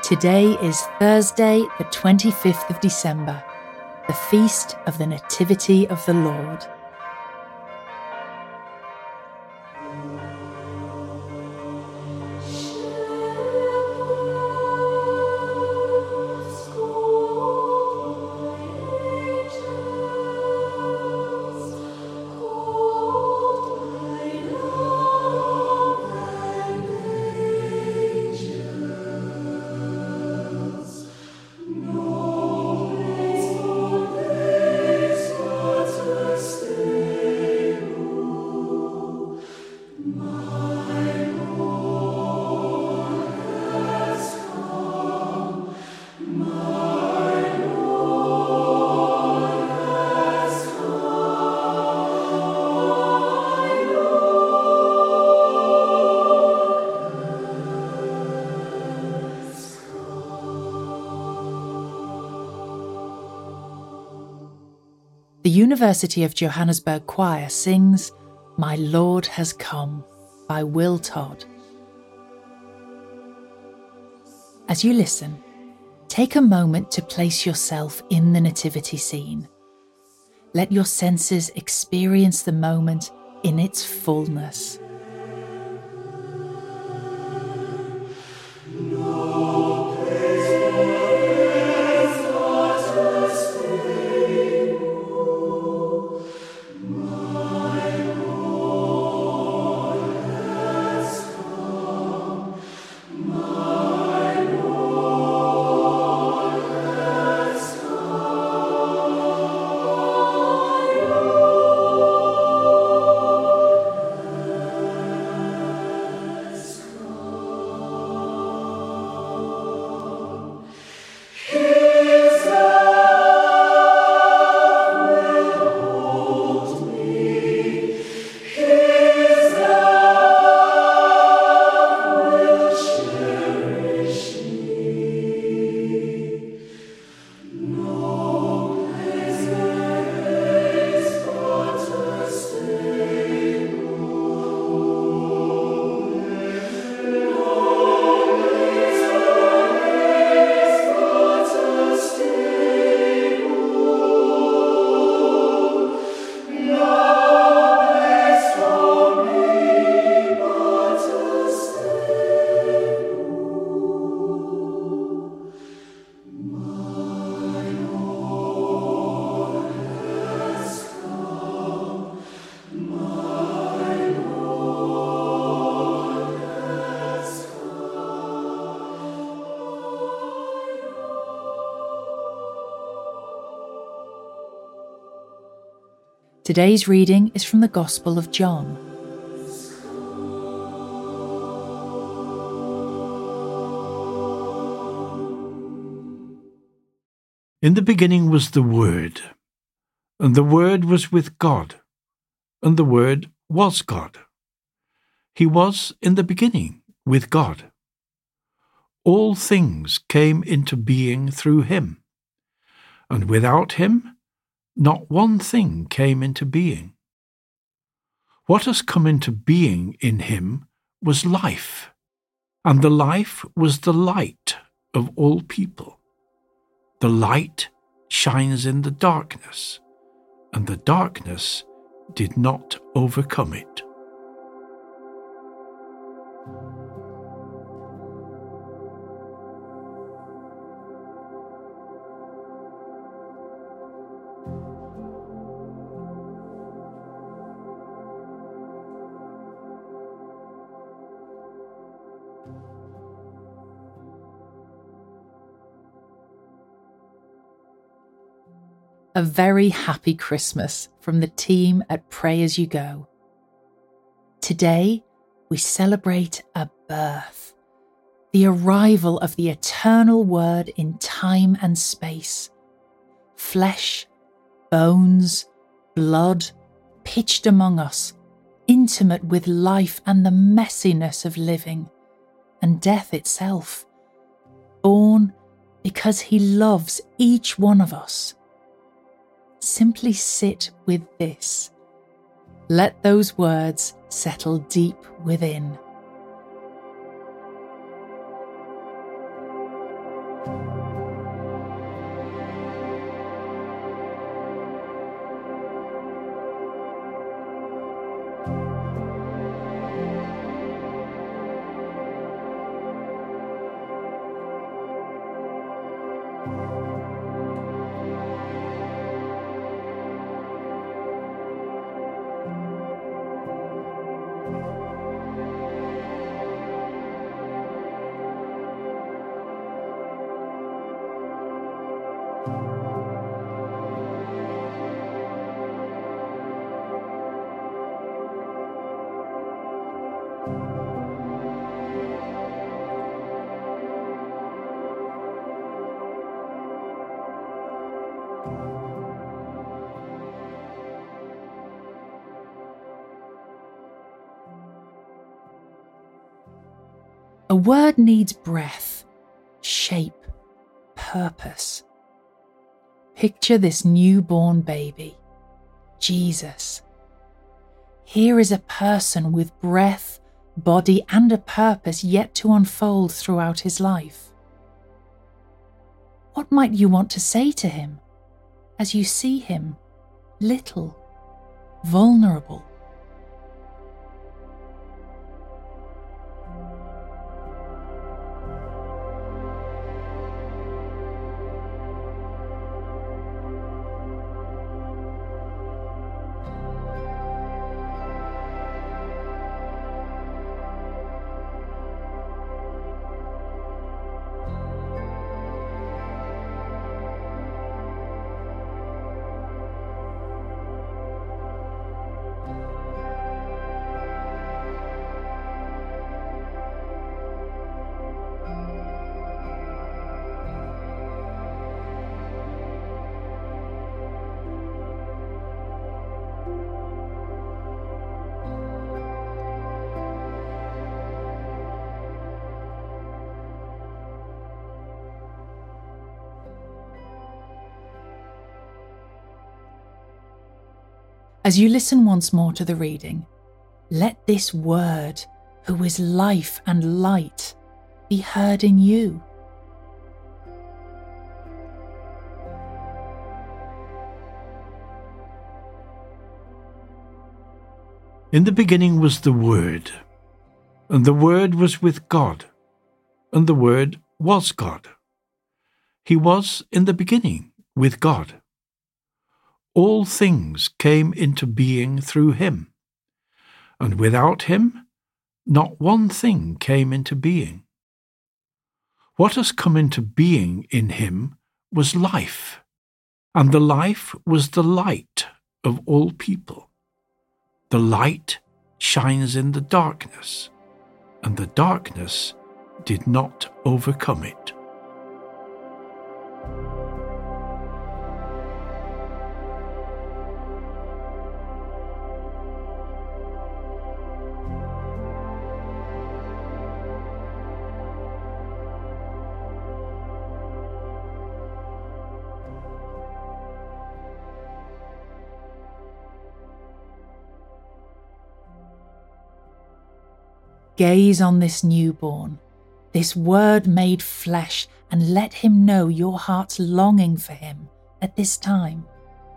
Today is Thursday, the 25th of December, the feast of the Nativity of the Lord. The University of Johannesburg Choir sings "My Lord Has Come" by Will Todd. As you listen, take a moment to place yourself in the nativity scene. Let your senses experience the moment in its fullness. Today's reading is from the Gospel of John. In the beginning was the Word, and the Word was with God, and the Word was God. He was in the beginning with God. All things came into being through him, and without him not one thing came into being. What has come into being in him was life, and the life was the light of all people. The light shines in the darkness, and the darkness did not overcome it. A very happy Christmas from the team at Pray As You Go. Today, we celebrate a birth, the arrival of the eternal Word in time and space. Flesh, bones, blood, pitched among us, intimate with life and the messiness of living, and death itself. Born because he loves each one of us. Simply sit with this. Let those words settle deep within. A word needs breath, shape, purpose. Picture this newborn baby, Jesus. Here is a person with breath, body, and a purpose yet to unfold throughout his life. What might you want to say to him as you see him, little, vulnerable? As you listen once more to the reading, let this word, who is life and light, be heard in you. In the beginning was the Word, and the Word was with God, and the Word was God. He was in the beginning with God. All things came into being through him, and without him not one thing came into being. What has come into being in him was life, and the life was the light of all people. The light shines in the darkness, and the darkness did not overcome it. Gaze on this newborn, this word made flesh, and let him know your heart's longing for him at this time.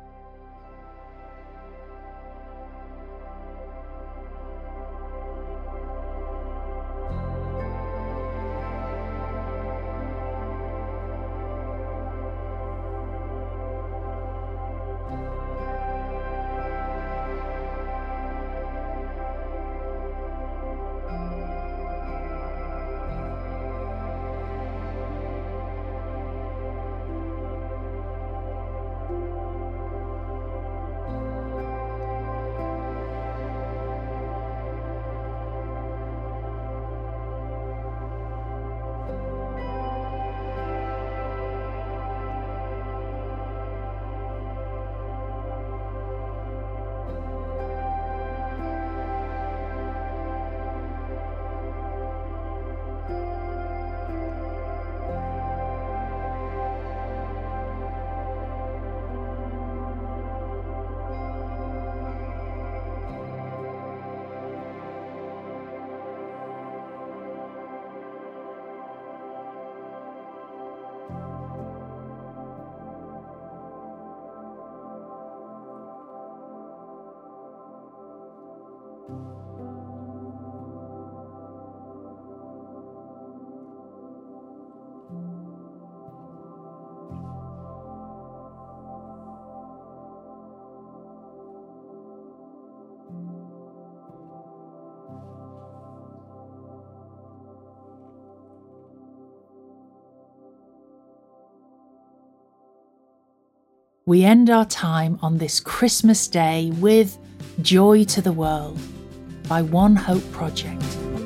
We end our time on this Christmas Day with Joy to the World by One Hope Project.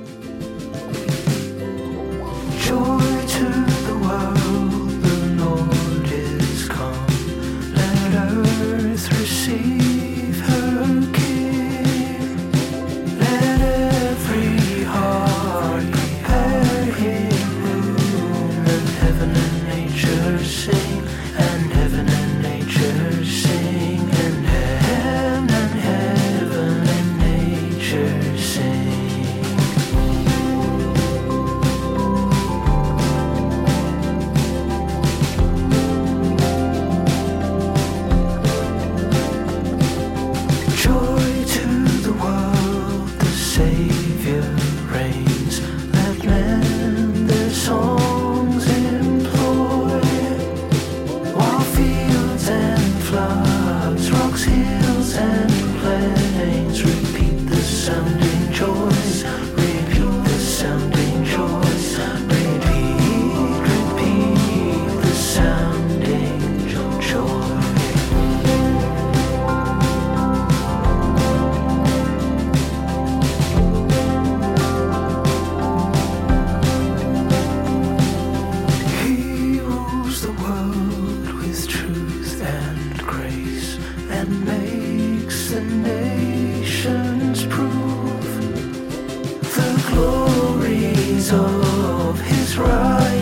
Joy to the world, the Lord is come. Let earth receive her King. Let every heart prepare.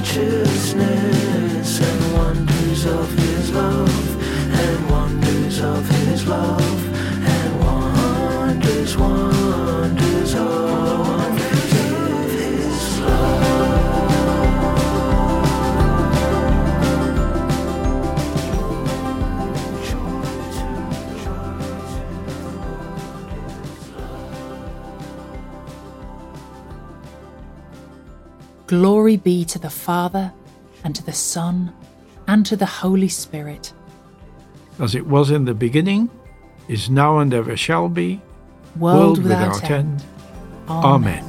righteousness, and wonders of his love, and wonders of his love, and wonders of his love. Glory be to the Father, and to the Son, and to the Holy Spirit. As it was in the beginning, is now and ever shall be, World without end. Amen.